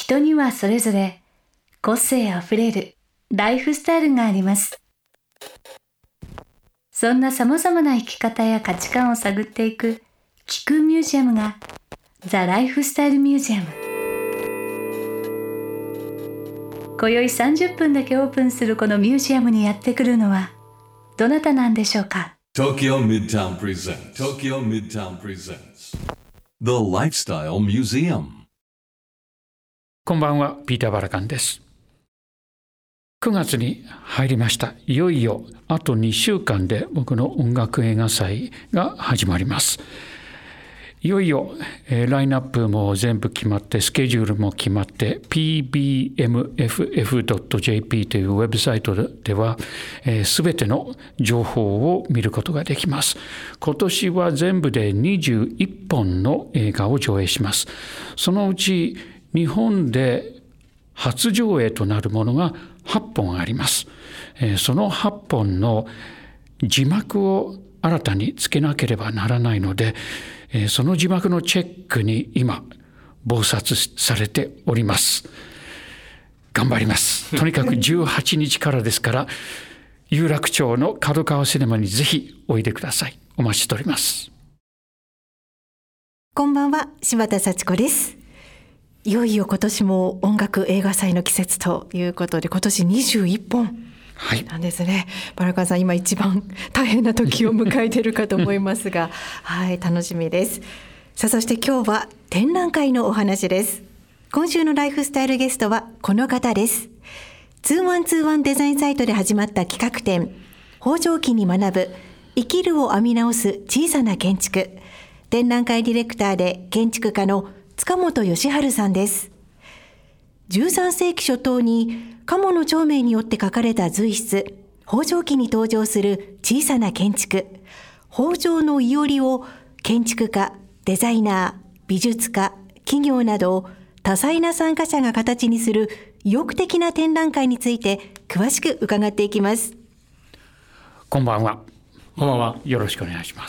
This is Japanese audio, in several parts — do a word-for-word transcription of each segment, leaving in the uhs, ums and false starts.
人にはそれぞれ個性あふれるライフスタイルがあります。そんな様々な生き方や価値観を探っていく気空ミュージアムがザ・ライフスタイルミュージアム。今宵さんじゅっぷんだけオープンするこのミュージアムにやってくるのはどなたなんでしょうか。 Tokyo Midtown presents Tokyo Midtown presents The Lifestyle Museum。 こんばんは、ピーター・バラカンです。くがつに入りました。いよいよあとにしゅうかんで僕の音楽映画祭が始まります。いよいよ、えー、ラインナップも全部決まってスケジュールも決まって ピービーエムエフエフドットジェーピー というウェブサイトではすべ、えー、ての情報を見ることができます。今年は全部でにじゅういっぽんの映画を上映します。そのうち日本で初上映となるものがはっぽんあります。えー、そのはっぽんの字幕を新たにつけなければならないので、その字幕のチェックに今忙殺されております。頑張ります。とにかくじゅうはちにちからですから有楽町の角川シネマにぜひおいでください。お待ちしております。 こんばんは、柴田幸子です。いよいよ今年も音楽映画祭の季節ということで、今年にじゅういっぽんなんですね。はい、バラカンさん、今一番大変な時を迎えているかと思いますがはい、楽しみです。さあ、そして今日は展覧会のお話です。今週のライフスタイルゲストはこの方です。にせんにじゅういちデザインサイトで始まった企画展、北条記に学ぶ生きるを編み直す小さな建築、展覧会ディレクターで建築家の塚本義治さんです。じゅうさんせいき初頭に鴨の長明によって書かれた随筆北条記に登場する小さな建築、北条のいおりを建築家、デザイナー、美術家、企業など多彩な参加者が形にする意欲的な展覧会について詳しく伺っていきます。 こんばんは。こんばんは。よろしくお願いします。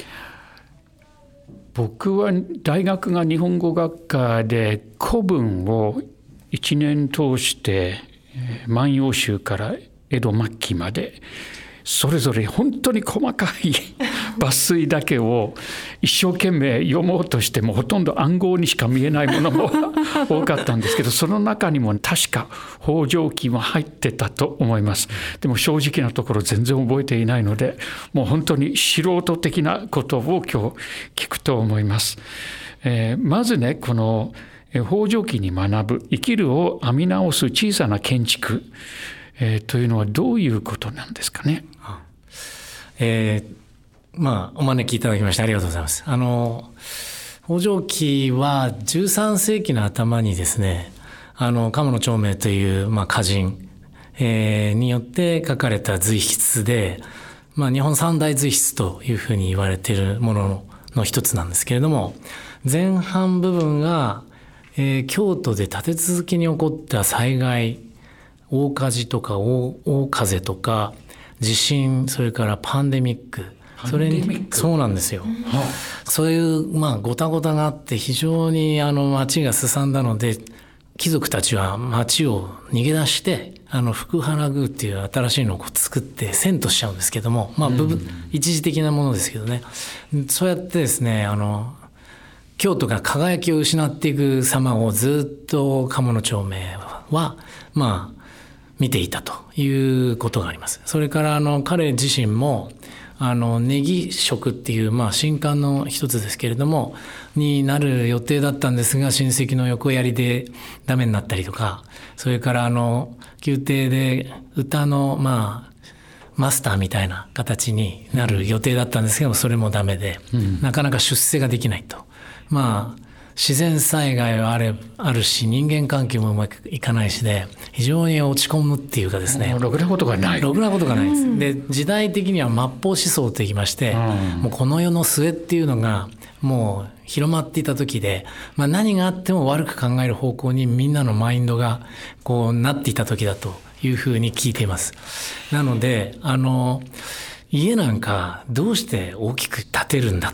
僕は大学が日本語学科で古文をいちねん通して万葉集から江戸末期までそれぞれ本当に細かい抜粋だけを一生懸命読もうとしてもほとんど暗号にしか見えないものも多かったんですけど、その中にも確か北条記も入ってたと思います。でも正直なところ全然覚えていないので、もう本当に素人的なことを今日聞くと思います。えー、まずね、この北条記に学ぶ生きるを編み直す小さな建築、えー、というのはどういうことなんですかね。 えー、まあお招きいただきましてありがとうございます。あの北条記はじゅうさんせいきの頭にですね、あの鴨の長明という、まあ、歌人、えー、によって書かれた随筆で、まあ、日本三大随筆というふうに言われているものの一つなんですけれども、前半部分がえー、京都で立て続けに起こった災害、大火事とか 大, 大風とか地震、それからパンデミック、それにそうなんですよ、うん、そういう、まあ、ごたごたがあって非常にあの町がすさんだので、貴族たちは町を逃げ出してあの福原宮っていう新しいのを作って遷都しちゃうんですけども、まあ、部分、うん、一時的なものですけどね、そうやってですね、あの京都が輝きを失っていく様をずっと鴨の長明はまあ見ていたということがあります。それからあの彼自身もあのネギ職っていうまあ新刊の一つですけれどもになる予定だったんですが、親戚の横やりでダメになったりとか、それからあの宮廷で歌のまあマスターみたいな形になる予定だったんですけども、それもダメで、うん、なかなか出世ができないと。まあ自然災害はあれあるし、人間関係もうまくいかないしで、非常に落ち込むっていうかですね、 ろくなことがないろくなことがないです、うん、で時代的には末法思想といいまして、うん、もうこの世の末っていうのがもう広まっていた時で、まあ、何があっても悪く考える方向にみんなのマインドがこうなっていた時だというふうに聞いています。なのであの家なんかどうして大きく建てるんだと、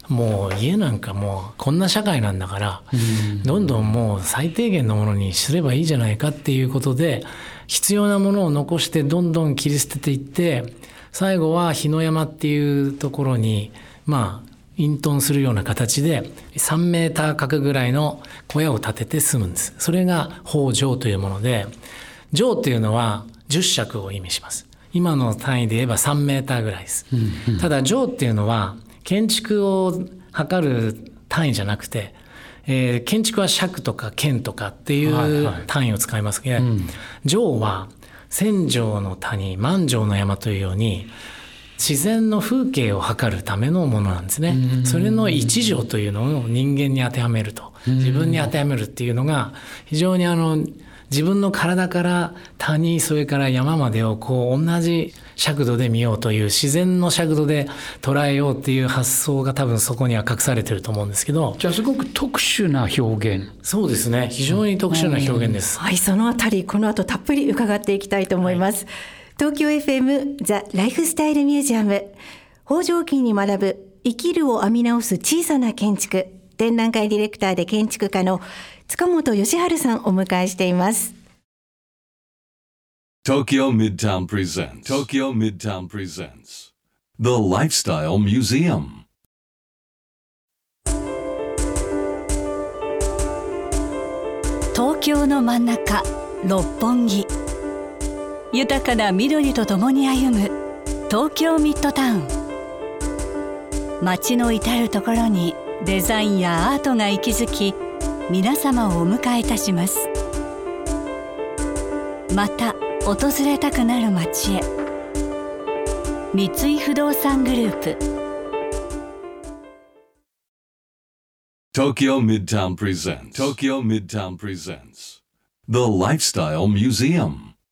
もう家なんかもうこんな社会なんだから、どんどんもう最低限のものにすればいいじゃないかっていうことで、必要なものを残してどんどん切り捨てていって、最後は火の山っていうところにまあ隠遁するような形でさんメーター角ぐらいの小屋を建てて住むんです。それが方丈というもので、丈っていうのはじゅっ尺を意味します。今の単位で言えばさんメーターぐらいです、うんうん、ただ丈っていうのは建築を測る単位じゃなくて、えー、建築は尺とか間とかっていう単位を使いますけど、はいはい、うん、丈は千丈の谷万丈の山というように自然の風景を測るためのものなんですね。それの一条というのを人間に当てはめると、自分に当てはめるっていうのが非常にあの自分の体から谷、それから山までをこう同じ尺度で見ようという、自然の尺度で捉えようっていう発想が多分そこには隠されてると思うんですけど。 じゃあすごく特殊な表現。 そうですね、非常に特殊な表現です、 うん、はい、そのあたりこの後たっぷり伺っていきたいと思います、はい、東京 エフエム ザ・ライフスタイルミュージアム、北条記に学ぶ生きるを編み直す小さな建築、展覧会ディレクターで建築家の塚本義治さんをお迎えしています。 Tokyo Midtown presents Tokyo Midtown presents The Lifestyle Museum。 東京の真ん中、六本木。豊かな緑とともに歩む東京ミッドタウン。街の至るところにデザインやアートが息づき、皆様をお迎えいたします。また訪れたくなる街へ。三井不動産グループ。 Tokyo Midtown presents Tokyo Midtown presents The Lifestyle Museum。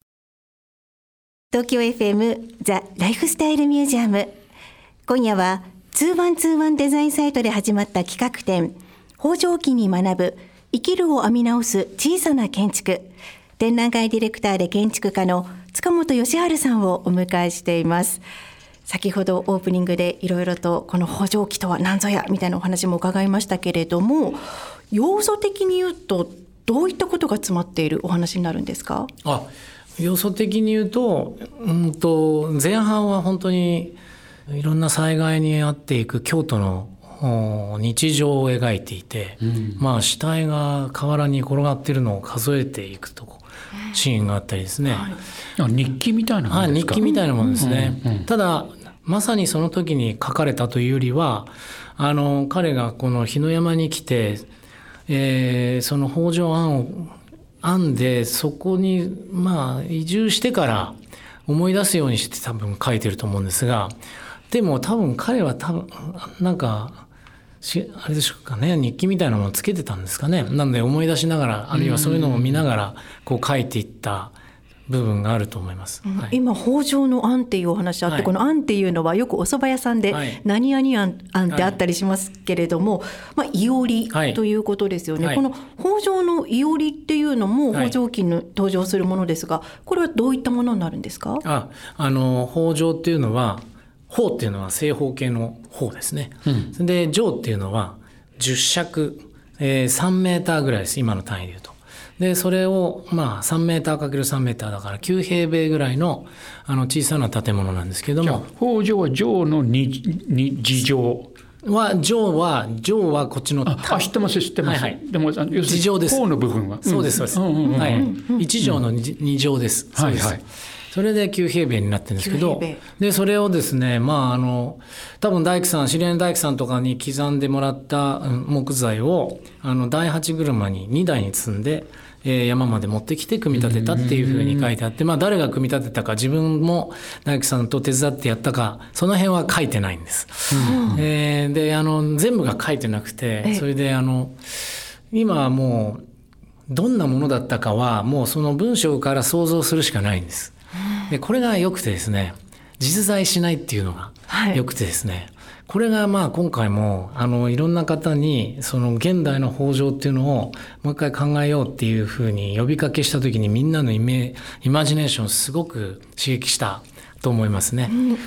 東京 エフエム ザ・ライフスタイルミュージアム。今夜はツーワンツーワンデザインサイトで始まった企画展、北条記に学ぶ生きるを編み直す小さな建築、展覧会ディレクターで建築家の塚本義治さんをお迎えしています。先ほどオープニングでいろいろとこの北条記とは何ぞやみたいなお話も伺いましたけれども、要素的に言うとどういったことが詰まっているお話になるんですか？ あ、要素的に言うと、うんと前半は本当にいろんな災害に遭っていく京都の日常を描いていて、うん、まあ死体が河原に転がっているのを数えていくとシーンがあったりですね、 はい、日記みたいなものですか？ はい、日記みたいなものですね、 うんうんうん、 ただまさにその時に書かれたというよりは、あの彼がこの火の山に来て、えー、その北条庵を編んでそこにまあ移住してから思い出すようにして多分書いてると思うんですが、でも多分彼は多分なんかあれでしょうかね、日記みたいなものをつけてたんですかね。なので思い出しながら、あるいはそういうのを見ながらこう書いていった部分があると思います、 うん、 はい、 今北条の庵っていうお話あって、はい、この庵っていうのはよくお蕎麦屋さんで何々庵ってあったりしますけれども、はい、まあ、いおりということですよね、はい、この北条のいおりっていうのも北条記に登場するものですが、これはどういったものになるんですか？ あ、あの北条っていうのは、方っていうのは正方形の方ですね、うん、で丈っていうのはじゅっ尺、えー、さんメーターぐらいです、今の単位でいうと。でそれをまあさんメーターかけるさんメーターだからきゅう平米ぐらいのあの小さな建物なんですけども、 北条は丈の二丈は丈は丈はこっちの、 あ、知ってます知ってます、はいはい、でも要するに地上です。 方の部分は、 そうですそうです、うんうんうん、はい、一丈の二丈です、うん、そうです、はいはい、それできゅう平米になってるんですけど、でそれをですね、まああの多分大工さん、知り合いの大工さんとかに刻んでもらった木材をあのだいはち車ににだいに積んで、えー、山まで持ってきて組み立てたっていうふうに書いてあって、まあ誰が組み立てたか、自分も大工さんと手伝ってやったか、その辺は書いてないんです、うん、えー、であの全部が書いてなくて、それであの今はもうどんなものだったかはもうその文章から想像するしかないんです。でこれが良くてですね、実在しないっていうのが良くてですね、はい、これがまあ今回もあのいろんな方にその現代の北条っていうのをもう一回考えようっていうふうに呼びかけした時に、みんなのイメイマジネーションをすごく刺激したと思いますね、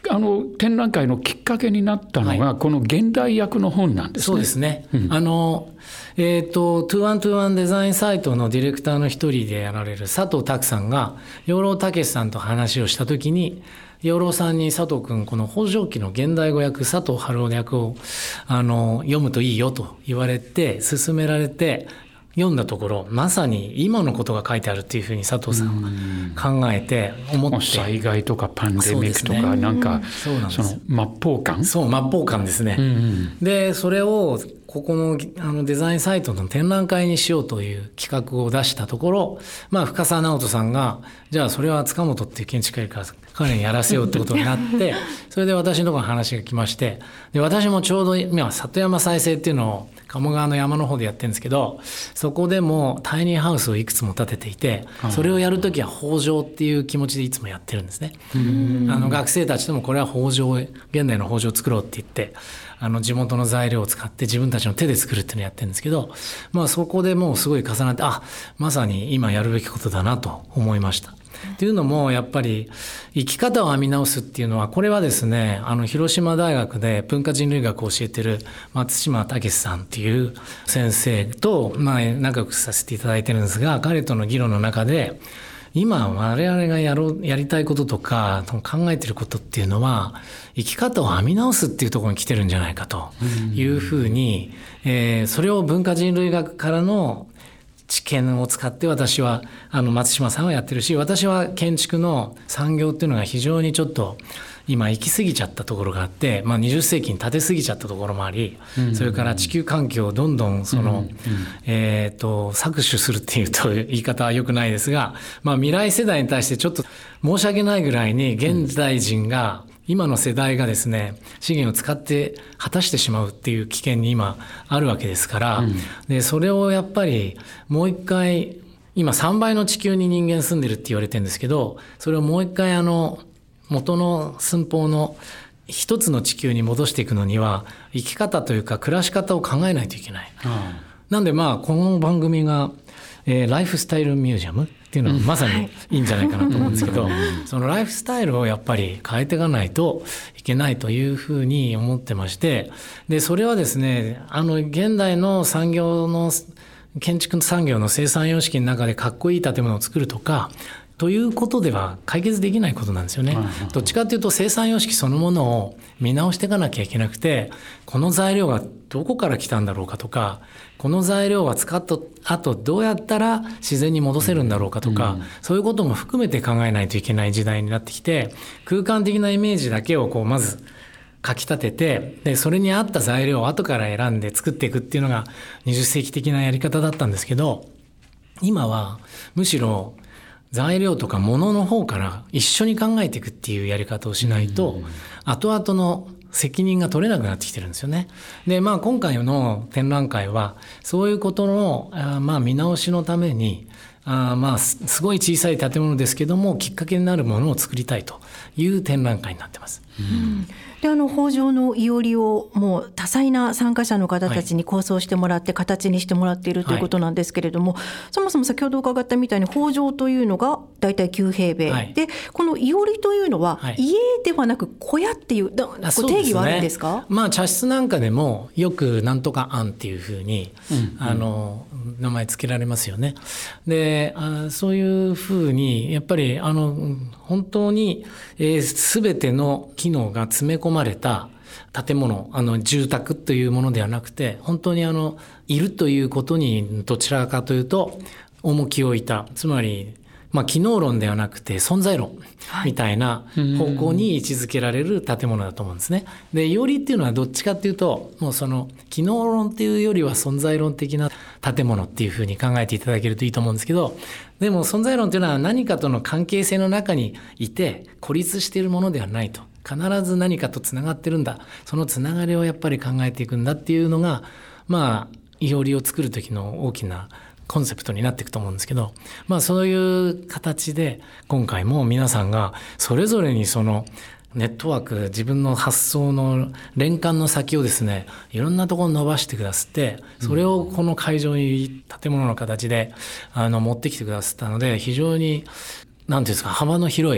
あの展覧会のきっかけになったのが、はい、この現代訳の本なんですね。 そうですね、 うん、 あのえーと、ツーワンツーワンデザインサイトのディレクターの一人でやられる佐藤拓さんが養老孟さんと話をしたときに、養老さんに佐藤君この北条記の現代語訳佐藤春夫訳をあの読むといいよと言われて勧められて読んだところ、まさに今のことが書いてあるっていうふうに佐藤さんは考えて思って、 災害とかパンデミックとか、なんかその末法感、 そう末法感ですね、うんうん、でそれをここ の, あのデザインサイトの展覧会にしようという企画を出したところ、まあ、深澤直人さんがじゃあそれは塚本っていう建築家から彼にやらせようってことになってそれで私のところに話が来まして、で私もちょうど今里山再生っていうのを鴨川の山の方でやってるんですけど、そこでもタイニーハウスをいくつも建てていて、それをやるときは北条っていう気持ちでいつもやってるんですね。あの学生たちともこれは北条、現代の北条を作ろうって言ってあの地元の材料を使って自分たちの手で作るっていうのをやってるんですけど、まあ、そこでもうすごい重なって、あ、まさに今やるべきことだなと思いました。っていうのもやっぱり生き方を編み直すっていうのは、これはですね、あの広島大学で文化人類学を教えてる松島武さんっていう先生と、まあ、仲良くさせていただいてるんですが、彼との議論の中で今我々がやろうやりたいこととか考えてることっていうのは生き方を編み直すっていうところに来てるんじゃないかというふうに、えー、それを文化人類学からの知見を使って私はあの松島さんはやってるし、私は建築の産業っていうのが非常にちょっと今行き過ぎちゃったところがあって、まあ、にじゅっ世紀に建て過ぎちゃったところもあり、うんうん、それから地球環境をどんどんその、うんうん、えーと搾取するっていうと言い方は良くないですが、まあ、未来世代に対してちょっと申し訳ないぐらいに現代人が、うん今の世代がですね資源を使って果たしてしまうっていう危険に今あるわけですから、うん、でそれをやっぱりもう一回今さんばいの地球に人間住んでるって言われてるんですけど、それをもう一回あの元の寸法の一つの地球に戻していくのには生き方というか暮らし方を考えないといけない、うん、なんでまあこの番組が、えー、ライフスタイルミュージアムっていうのはまさにいいんじゃないかなと思うんですけど、そのライフスタイルをやっぱり変えていかないといけないというふうに思ってまして、でそれはですねあの現代の産業の建築産業の生産様式の中でかっこいい建物を作るとかということでは解決できないことなんですよね。どっちかというと生産様式そのものを見直していかなきゃいけなくて、この材料がどこから来たんだろうかとか、この材料は使った後どうやったら自然に戻せるんだろうかとか、うん、そういうことも含めて考えないといけない時代になってきて、空間的なイメージだけをこうまず書き立てて、でそれに合った材料を後から選んで作っていくっていうのがにじゅっ世紀的なやり方だったんですけど、今はむしろ材料とか物の方から一緒に考えていくっていうやり方をしないと、うん、後々の責任が取れなくなってきてるんですよね。で、まあ今回の展覧会はそういうことのあまあ見直しのためにあまあすごい小さい建物ですけどもきっかけになるものを作りたいという展覧会になってます。 うん、であの北条のいおりをもう多彩な参加者の方たちに構想してもらって形にしてもらっているということなんですけれども、はい、そもそも先ほど伺ったみたいに北条というのがだいたいきゅう平米、はい、でこのいおりというのは家ではなく小屋っていう、はい、定義はあるんですか？ そうですね、まあ、茶室なんかでもよくなんとか庵っていうふうに、うんうん、あの名前付けられますよね。であそういうふうにやっぱりあの本当に、えー、全ての機能が詰め込まれた建物、あの住宅というものではなくて、本当にあのいるということにどちらかというと重きを置いた、つまりまあ、機能論ではなくて存在論みたいな方向に位置づけられる建物だと思うんですね。で、いおりっていうのはどっちかっていうともうその機能論っていうよりは存在論的な建物っていうふうに考えていただけるといいと思うんですけど、でも存在論っていうのは何かとの関係性の中にいて孤立しているものではないと、必ず何かとつながってるんだ、そのつながりをやっぱり考えていくんだっていうのがまあいおりを作る時の大きなコンセプトになっていくと思うんですけど、まあそういう形で今回も皆さんがそれぞれにそのネットワーク、自分の発想の連関の先をですねいろんなところに伸ばしてくださって、それをこの会場に建物の形であの持ってきてくださったので、非常に何ていうんですか幅の広い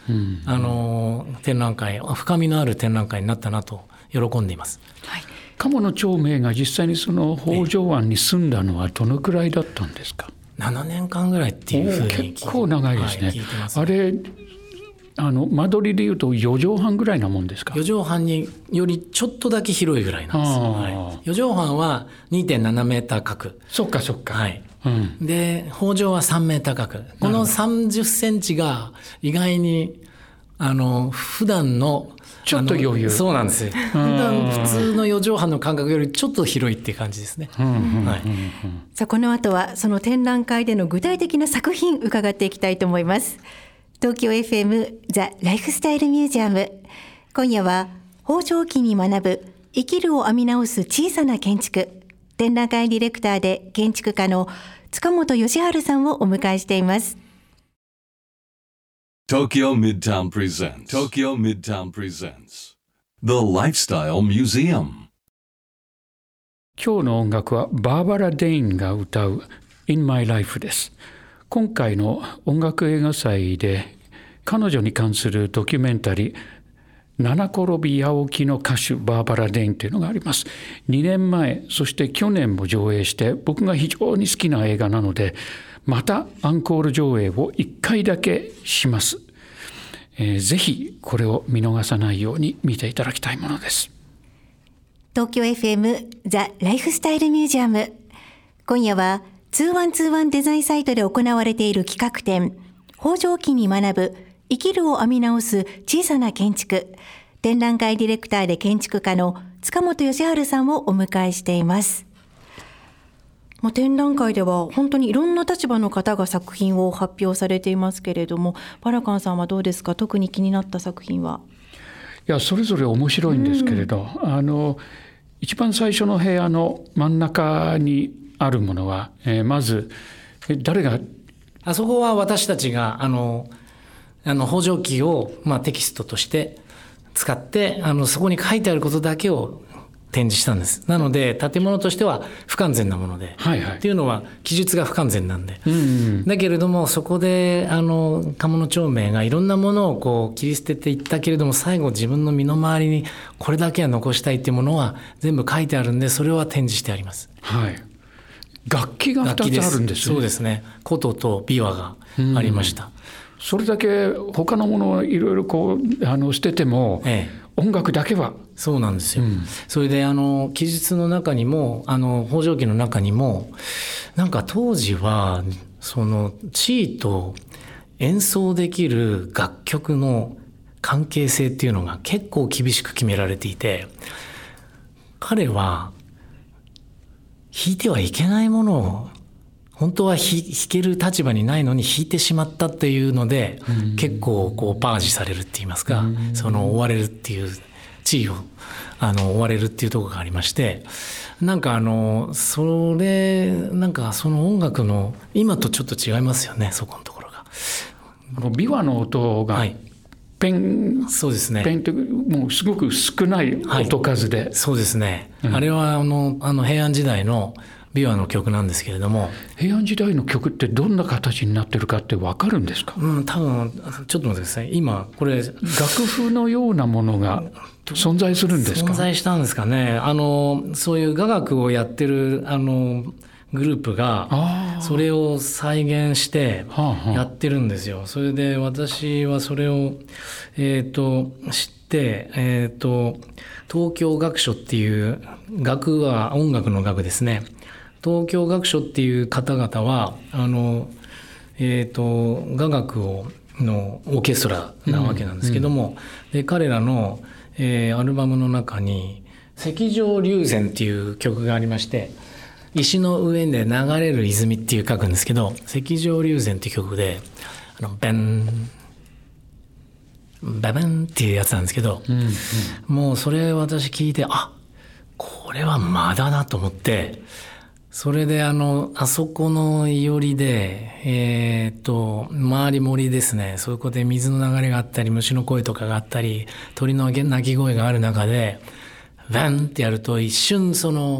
うん、あの展覧会、深みのある展覧会になったなと喜んでいます。 はい、鴨の長明が実際にその北条湾に住んだのはどのくらいだったんですか？ ななねんかんぐらいっていうふうに聞いて、 結構長いですね。 はい、聞いてます。 あれあの間取りでいうとよ畳半ぐらいなもんですか？ よ畳半によりちょっとだけ広いぐらいなんです。はい、よ畳半は にてんななメーター角。 そっかそっか。 はい。 うん、 で北条はさんメーター角。このさんじゅっセンチが意外にあの普段のちょっと余裕。 そうなんですよ。普段普通のよ畳半の間隔よりちょっと広いっていう感じですね。 さあこの後はその展覧会での具体的な作品伺っていきたいと思います。東京 エフエム ザ・ライフスタイルミュージアム。今夜は北条記に学ぶ生きるを編み直す小さな建築。展覧会ディレクターで建築家の塚本義治さんをお迎えしています。 Tokyo Midtown presents Tokyo Midtown presents The Lifestyle Museum。 今日の音楽はバーバラ・デインが歌う In My Life です。今回の音楽映画祭で彼女に関するドキュメンタリー七転び八起きの歌手バーバラ・デインというのがあります。にねんまえそして去年も上映して僕が非常に好きな映画なのでまたアンコール上映をいっかいだけします。えー、ぜひこれを見逃さないように見ていただきたいものです。 東京 エフエム ザ・ライフスタイルミュージアム。今夜はにせんにじゅういちデザインサイトで行われている企画展北条記に学ぶ生きるを編み直す小さな建築。展覧会ディレクターで建築家の塚本義治さんをお迎えしています。まあ、展覧会では本当にいろんな立場の方が作品を発表されていますけれども、バラカンさんはどうですか？特に気になった作品は。 いやそれぞれ面白いんですけれど、うん、あの一番最初の部屋の真ん中にあるものは、えー、まず誰があそこは私たちがあのあの北条記を、まあ、テキストとして使ってあのそこに書いてあることだけを展示したんです。なので建物としては不完全なもので、はいはい、っていうのは記述が不完全なんで、うんうん、だけれどもそこであの鴨の長明がいろんなものをこう切り捨てていったけれども最後自分の身の回りにこれだけは残したいっていうものは全部書いてあるんでそれは展示してあります。 はい、楽器がふたつあるんですね。 そうですね。琴と琵琶がありました。 それだけ他のものをいろいろこうあの捨てても、ええ、音楽だけはそうなんですよ。うん、それであの記述の中にもあの北条記の中にもなんか当時はその地位と演奏できる楽曲の関係性っていうのが結構厳しく決められていて彼は弾いてはいけないものを本当は弾ける立場にないのに弾いてしまったっていうので、うん、結構こうパージされるって言いますか、うん、その追われるっていう地位をあの追われるっていうところがありましてなんかあのそれなんかその音楽の今とちょっと違いますよねそこのところが。 琵琶の音が、はいペン、そうですね。ペンってもうすごく少ない音数で、はい、 そうですね、うん、あれはあのあの平安時代の琵琶の曲なんですけれども平安時代の曲ってどんな形になってるかって分かるんですか？ うん、多分ちょっと待ってください今これ楽譜のようなものが存在するんですか？ 存在したんですかね。あのそういう雅楽をやってるあのグループがそれを再現してやってるんですよ。それで私はそれを、えー、と知って、えー、と東京楽書っていう楽は音楽の楽ですね。東京楽書っていう方々はあの、えー、と雅楽をのオーケストラなわけなんですけども、うんうん、で彼らの、えー、アルバムの中に赤上流泉っていう曲がありまして石の上で流れる泉っていう書くんですけど赤上流泉っていう曲であのベンベベンっていうやつなんですけど、うんうん、もうそれ私聞いてあこれは間だなと思ってそれであのあそこのいおりでえー、っと周り森ですねそこで水の流れがあったり虫の声とかがあったり鳥の鳴き声がある中でベンってやると一瞬その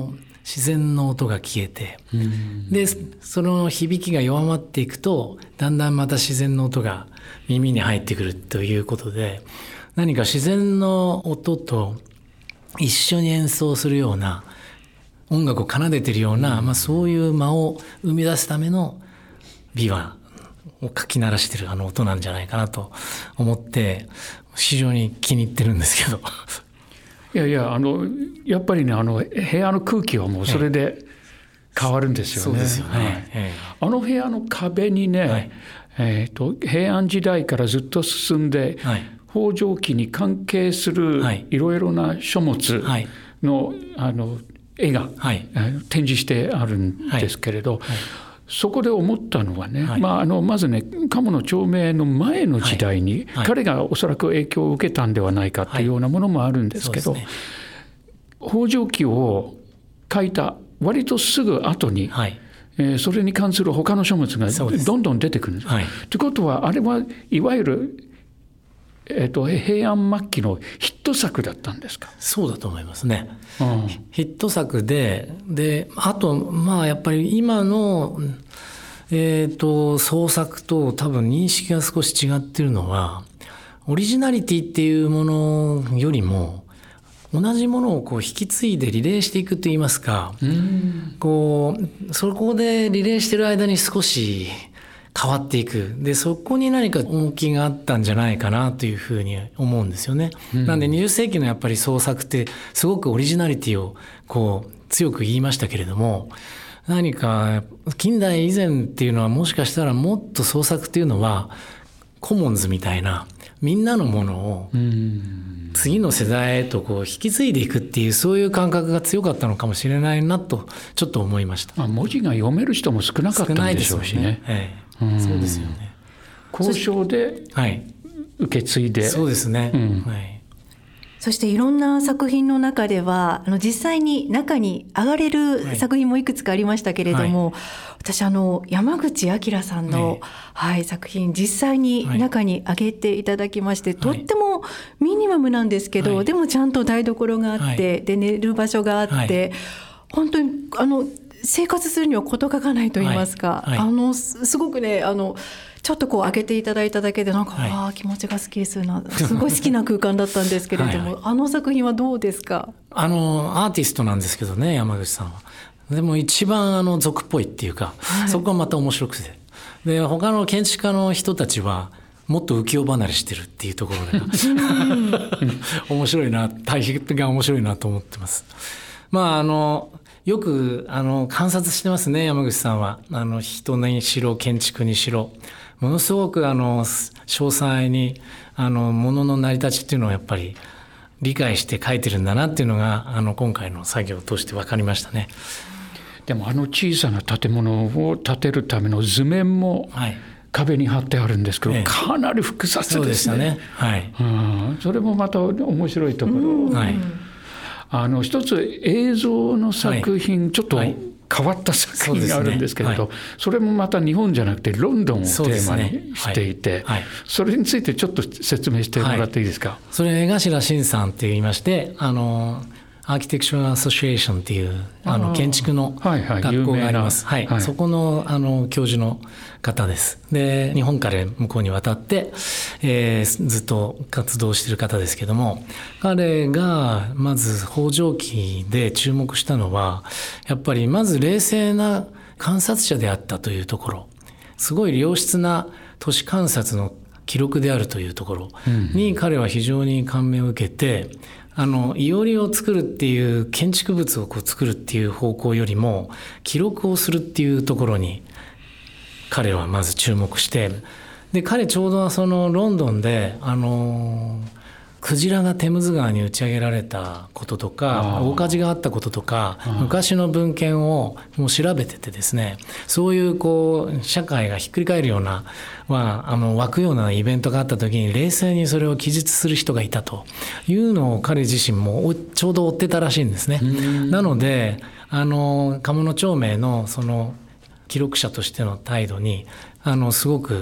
自然の音が消えて、でその響きが弱まっていくとだんだんまた自然の音が耳に入ってくるということで、何か自然の音と一緒に演奏するような音楽を奏でているような、まあ、そういう間を生み出すための琵琶をかき鳴らしているあの音なんじゃないかなと思って非常に気に入ってるんですけどいやいやあのやっぱりねあの部屋の空気はもうそれで変わるんですよね。 そうですよね、 はい、あの部屋の壁にね、はいえー、と平安時代からずっと進んで、はい、北条記に関係するいろいろな書物の、はい、あの絵が、はい、展示してあるんですけれど、はいはい、そこで思ったのはね、はいまあ、あのまずね鴨の長命の前の時代に、はい、彼がおそらく影響を受けたんではないかというようなものもあるんですけど、はいね、北条記を書いた割とすぐ後に、はいえー、それに関する他の書物がどんどん出てくるんです。と、はい、いうことはあれはいわゆるえー、と平安末期のヒット作だったんですか？ そうだと思いますね、うん、ヒット作で、であとまあやっぱり今の、えー、と創作と多分認識が少し違ってるのは、オリジナリティっていうものよりも同じものをこう引き継いでリレーしていくといいますか、うんこうそこでリレーしてる間に少し変わっていく。で、そこに何か重きがあったんじゃないかなというふうに思うんですよね。うん、なんでにじゅっ世紀のやっぱり創作ってすごくオリジナリティをこう強く言いましたけれども、何か近代以前っていうのはもしかしたらもっと創作っていうのはコモンズみたいなみんなのものを次の世代へとこう引き継いでいくっていう、そういう感覚が強かったのかもしれないなとちょっと思いました。 まあ、文字が読める人も少なかったんでしょうしね。 そうですよね。 交渉で受け継いで、 はい、そうですね、うんはい、 そしていろんな作品の中ではあの実際に中に上がれる作品もいくつかありましたけれども、はい、私あの山口晃さんの、はいはい、作品実際に中に上げていただきまして、はい、とってもミニマムなんですけど、はい、でもちゃんと台所があって、はい、で寝る場所があって、はい、本当にあの生活するには事欠かないと言いますか、はいはい、あのすごくねあのちょっとこう上げていただいただけでなんか、はい、あ気持ちがすっきりするな、すごい好きな空間だったんですけれどもはい、はい、あの作品はどうですか？ あのアーティストなんですけどね、山口さんは。でも一番あの俗っぽいっていうか、はい、そこがまた面白くて、で他の建築家の人たちはもっと浮世離れしてるっていうところで面白いな、対比が面白いなと思ってます。まああのよくあの観察してますね、山口さんは。あの人にしろ建築にしろものすごくあの詳細にあの物の成り立ちっていうのをやっぱり理解して書いてるんだなっていうのがあの今回の作業を通して分かりましたね。 でもあの小さな建物を建てるための図面も壁に貼ってあるんですけど、はい、かなり複雑ですね。そうでしたね、はい、うん、それもまた面白いところ、はい、あの一つ映像の作品、はい、ちょっと変わった作品があるんですけれど、 そ,、ねはい、それもまた日本じゃなくてロンドンをテーマにしていて、 そ,、ねはいはい、それについてちょっと説明してもらっていいですか？はい、 それ江頭慎さんって言いまして、あのアーキテクチャルアソシエーションっていうあの建築の学校があります。はいはい、そこのあの教授の方です。で日本から向こうに渡って、えー、ずっと活動している方ですけども、彼がまず北条記で注目したのはやっぱりまず冷静な観察者であったというところ、すごい良質な都市観察の記録であるというところに彼は非常に感銘を受けて、あのいおりを作るっていう建築物をこう作るっていう方向よりも記録をするっていうところに彼はまず注目して、で彼ちょうどそのロンドンであのクジラがテムズ川に打ち上げられたこととか大火事があったこととか昔の文献をもう調べててですね、そういうこう社会がひっくり返るようなはあの湧くようなイベントがあった時に冷静にそれを記述する人がいたというのを彼自身もちょうど追ってたらしいんですね。なのであの鴨の長命のその記録者としての態度にあのすごく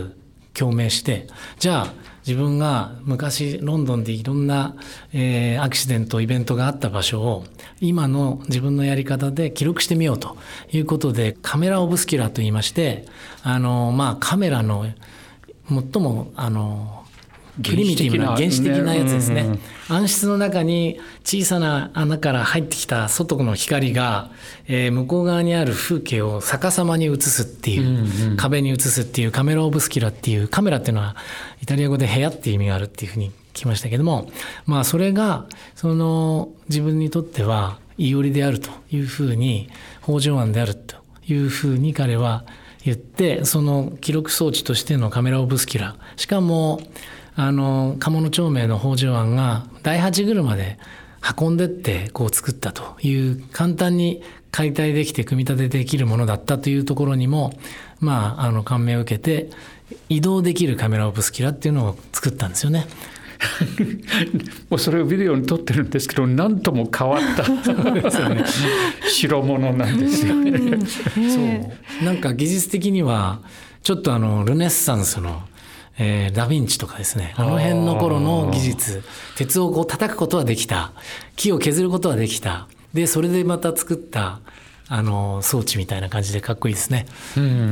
共鳴して、じゃあ自分が昔ロンドンでいろんな、えー、アクシデントイベントがあった場所を今の自分のやり方で記録してみようということで、カメラオブスキュラといいまして、あのまあカメラの最もあのプリミティブな原始的なやつですね、うん、暗室の中に小さな穴から入ってきた外の光が、えー、向こう側にある風景を逆さまに映すっていう、うんうん、壁に映すっていうカメラオブスキュラっていう、カメラっていうのはイタリア語で部屋っていう意味があるっていうふうに聞きましたけども、まあそれがその自分にとってはイオリであるというふうに、北条庵であるというふうに彼は言って、その記録装置としてのカメラオブスキュラ、しかもあの鴨の長明の北条庵がだいはち車で運んでってこう作ったという、簡単に解体できて組み立てできるものだったというところにも、まあ、あの感銘を受けて、移動できるカメラオブスキュラっていうのを作ったんですよね。 もうそれをビデオに撮ってるんですけど、なんとも変わったですよね。代物なんですよね。 そうなんか技術的にはちょっとあのルネッサンスのえー、ダヴィンチとかですね、あの辺の頃の技術、鉄をこう叩くことはできた、木を削ることはできた、でそれでまた作ったあの装置みたいな感じでかっこいいですね。 うんうんうん、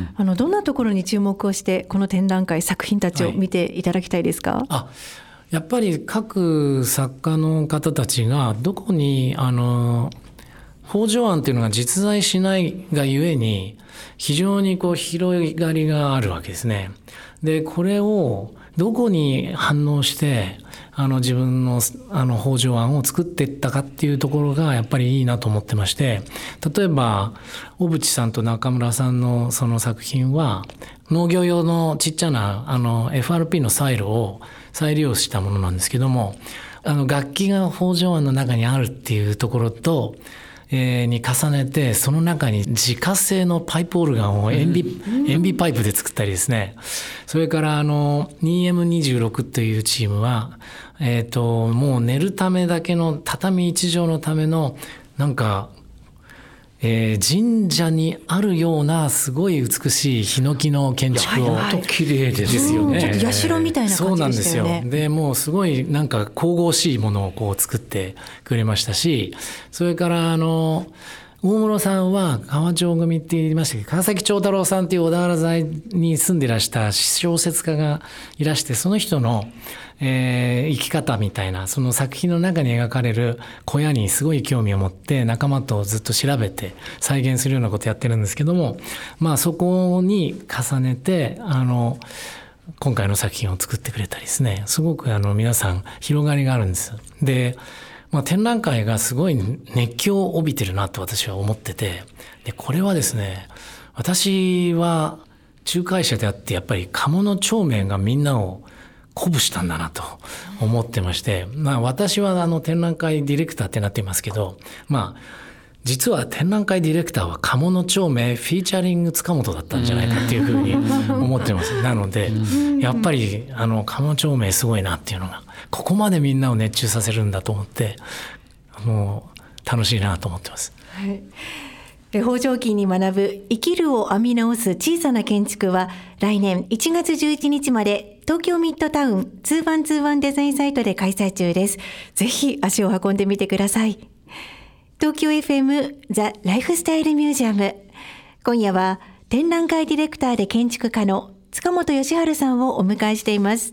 あのどんなところに注目をしてこの展覧会作品たちを見ていただきたいですか？ はい、あやっぱり各作家の方たちがどこにあの北条庵っていうのが実在しないがゆえに非常にこう広がりがあるわけですね。でこれをどこに反応してあの自分のあの北条庵を作っていったかっていうところがやっぱりいいなと思ってまして、例えば小渕さんと中村さんのその作品は農業用のちっちゃなあの エフアールピー のサイロを再利用したものなんですけども、あの楽器が北条庵の中にあるっていうところとえー、に重ねて、その中に自家製のパイプオルガンを塩ビ、うん、塩ビパイプで作ったりですね、それからあの にエムにじゅうろく というチームは、えーと、もう寝るためだけの畳一畳のためのなんかえー、神社にあるようなすごい美しいヒノキの建築を、 はいはい、綺麗ですよね。 ちょっと社みたいな感じでしたよね。 そうなんですよ。でもうすごいなんか神々しいものをこう作ってくれましたし、それからあの大室さんは川町組って言いましたけど、川崎長太郎さんっていう小田原在に住んでいらした小説家がいらして、その人のえー、生き方みたいなその作品の中に描かれる小屋にすごい興味を持って仲間とずっと調べて再現するようなことやってるんですけども、まあそこに重ねてあの今回の作品を作ってくれたりですね、すごくあの皆さん広がりがあるんです。で、まあ、展覧会がすごい熱狂を帯びてるなと私は思ってて、でこれはですね、私は仲介者であってやっぱり鴨の長明がみんなを鼓舞したんだなと思ってまして、まあ私はあの展覧会ディレクターってなっていますけど、まあ実は展覧会ディレクターは鴨の長明フィーチャリング塚本だったんじゃないかっていうふうに思ってます。なのでやっぱりあの鴨の長明すごいなっていうのが、ここまでみんなを熱中させるんだと思って、もう楽しいなと思ってます。 はい、北条記に学ぶ生きるを編み直す小さな建築は来年いちがつじゅういちにちまで東京ミッドタウンにまんにまんデザインサイトで開催中です。ぜひ足を運んでみてください。東京 エフエム ザ・ライフスタイルミュージアム、今夜は展覧会ディレクターで建築家の塚本義治さんをお迎えしています。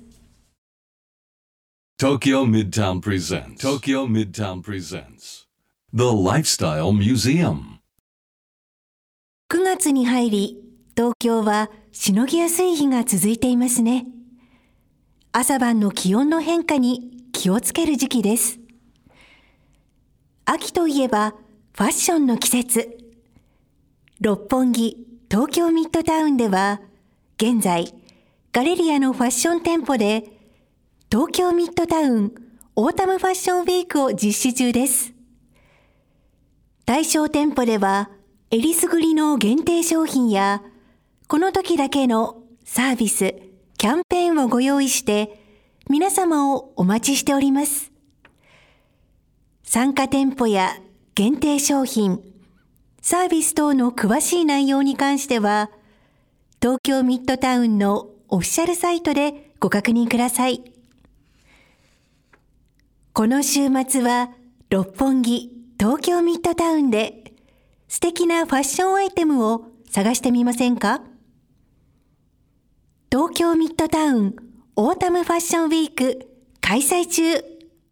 Tokyo Midtown presents Tokyo Midtown presents The Lifestyle Museum。 くがつに入り、東京はしのぎやすい日が続いていますね。朝晩の気温の変化に気をつける時期です。秋といえばファッションの季節。六本木、東京ミッドタウンでは、現在、ガレリアのファッション店舗で、東京ミッドタウンオータムファッションウィークを実施中です。対象店舗では、えりすぐりの限定商品や、この時だけのサービス、キャンペーンをご用意して、皆様をお待ちしております。参加店舗や限定商品、サービス等の詳しい内容に関しては、東京ミッドタウンのオフィシャルサイトでご確認ください。この週末は六本木、東京ミッドタウンで素敵なファッションアイテムを探してみませんか？東京ミッドタウンオータムファッションウィーク開催中。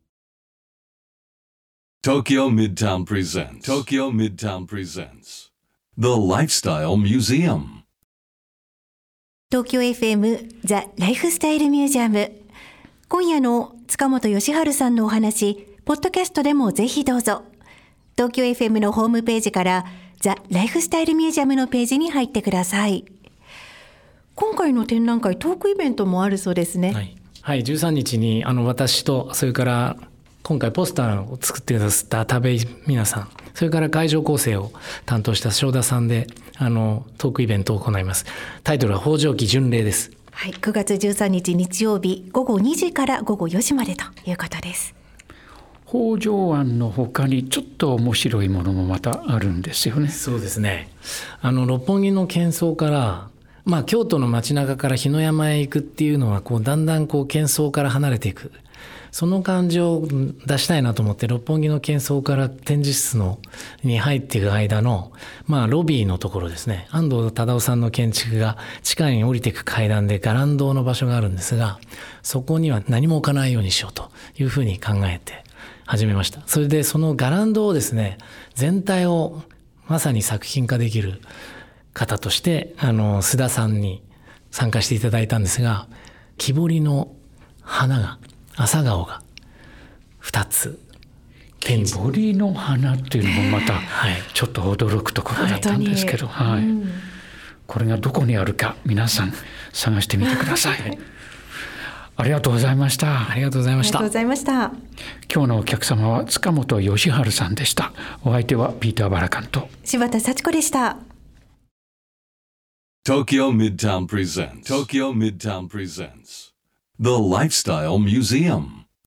Tokyo Midtown presents Tokyo Midtown presents The Lifestyle Museum. 東京 エフエム ザ・ライフスタイルミュージアム。今夜の塚本義治さんのお話、ポッドキャストでもぜひどうぞ。東京 エフエム のホームページからザ・ライフスタイルミュージアムのページに入ってください。今回の展覧会、トークイベントもあるそうですね。 はい、はい、じゅうさんにちにあの私と、それから今回ポスターを作ってくださった田部皆さん、それから会場構成を担当した正田さんであのトークイベントを行います。タイトルは北条記巡礼です。 はい、くがつじゅうさんにち日曜日ごごにじからごごよじまでということです。 北条案の他にちょっと面白いものもまたあるんですよね。 そうですね。あの六本木の喧騒から、まあ、京都の街中から日野山へ行くっていうのはこうだんだんこう喧騒から離れていく、その感じを出したいなと思って、六本木の喧騒から展示室のに入っていく間の、まあ、ロビーのところですね、安藤忠雄さんの建築が地下に降りていく階段で伽藍堂の場所があるんですが、そこには何も置かないようにしようというふうに考えて始めました。それでその伽藍堂をですね、全体をまさに作品化できる方としてあの須田さんに参加していただいたんですが、木彫りの花が、朝顔がふたつ木彫りの花っていうのもまたちょっと驚くところだったんですけど、はい、これがどこにあるか皆さん探してみてください。ありがとうございました。 ありがとうございました。 ありがとうございました。 今日のお客様は塚本義治さんでした。お相手はピーター・バラカンと柴田幸子でした。 Tokyo Midtown presents Tokyo Midtown presents The Lifestyle Museum.